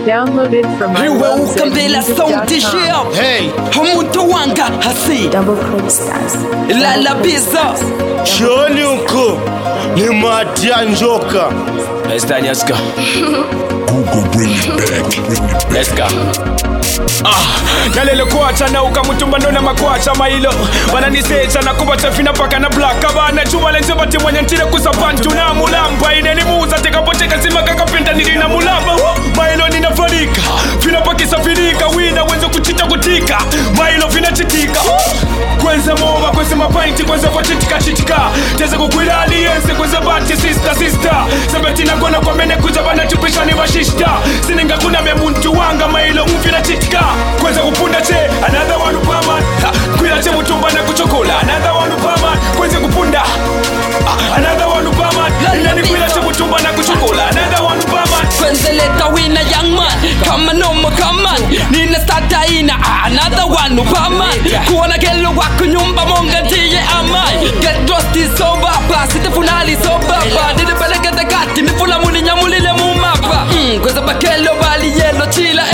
Downloaded from my Hey, Hamuntu wanga hasi Double click stars. Lala Pizza Shoni uko ni Matia Njoka. Let's go. Google bring it back. Let's go. Nalele kuacha na ukamutumba ndona makuacha mailo Bananisecha na kubacha fina paka na black Abana chuma lenze bati mwenye ntire kusapantu na mulamba Ineni muuza teka poche kasima kakapenda nilina mulamba Mailo ninafarika, fina paki safirika Wina wenzo kuchita kutika, mailo fina chitika Kwenze mova, kwenze mapainti, kwenze kwa chitika Teze kukwila aliyense, kwenze bati sister Sabeti na kona kwa mene kujabana chupisha ni washishta Sininga kuna memuntu wanga mailo mfina chitika Kwenza kupunda che, another one upaman Kwila che mutumba na kuchokola, another one upaman Kwenza kupunda, another one upaman Inani kwila che mutumba na kuchokola, another one upaman Kwenza leta wina young man, kama nomo kaman Nina starta ina, another one upaman Kuwana kelo wako nyumba monga tiye amai Get rusty soba, pasite funali soba Nide pelekete kati, nifula muni nyamulile mumapa Kwenza bakelo bali yelo chila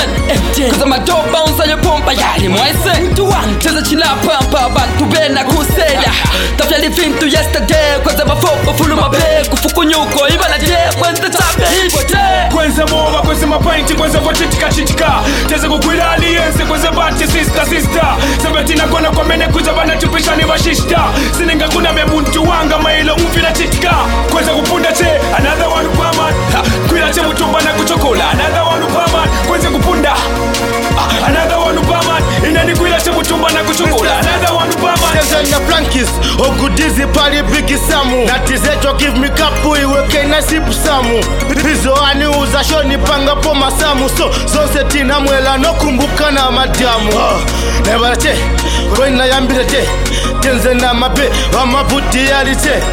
MTN Kwenza madoba unsayo pompa yali mwaise Mtu wangu cheza chila pampa Bantu bena kusela Tafya li fintu yesterday Kwenza mafopo fulu mabe Kufuku nyuko ibala je Kwenza tabe hibote Kwenza mova kwenza mapainti Kwenza kwa chitika Teze kukwila aliyense Kwenza bati sister Sabeti na kona kwa mene kujabana chupisha ni washishta Sininga kuna memuntu wanga mailo mfina chitika Kwenza kupunda che another one upaman Kwila che mutumba na kuchokola another one upaman Kwenza kupunda another one upaman Inani kwila che mutumba na kuchokola another one upaman Teze na Frankis, ogudizi pali bigi samu Natizeto give me kapu iweke nasipu samu Hizo ani uza shoni panga po masamu So, zonse tina mwela no kumbuka na madamu Nebara che, kwena yambire che Tenze na mabe, wa mabuti yali che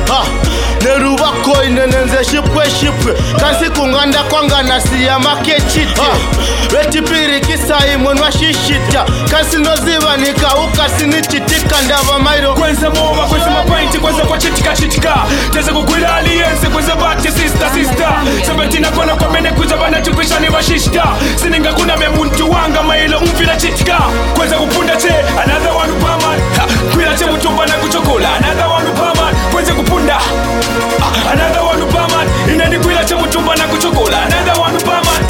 Neruwa koi nenenze shipwe Kansi kunganda kwanga nasi ya make chite Weti piri kisa imwenwa shishita Kansi noziva nika ukasi ni chitika ndava mairo Kwenza mova, kwenza mapainti, kwenza kwa chitika Teze kukwila aliyense, kwenza bati sister Sabeti na kona kwa mene kujabana chupisha ni washishta Sininga kuna memuntu wanga mailo mfina chitika Kwenza kupunda che, another one upaman Kwila che mutumba na kuchokola, another one upaman Kwenza kupunda, another one upaman Inani kwila che mutumba na kuchokola, another one upaman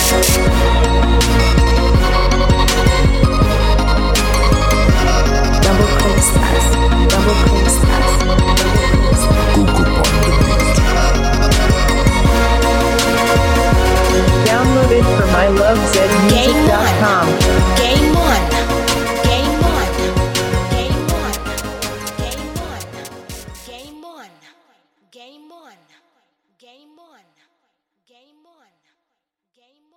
Double click stars. Double click stars. Google on the beat. Downloaded from ilovezmusic.com. Game on. Game on.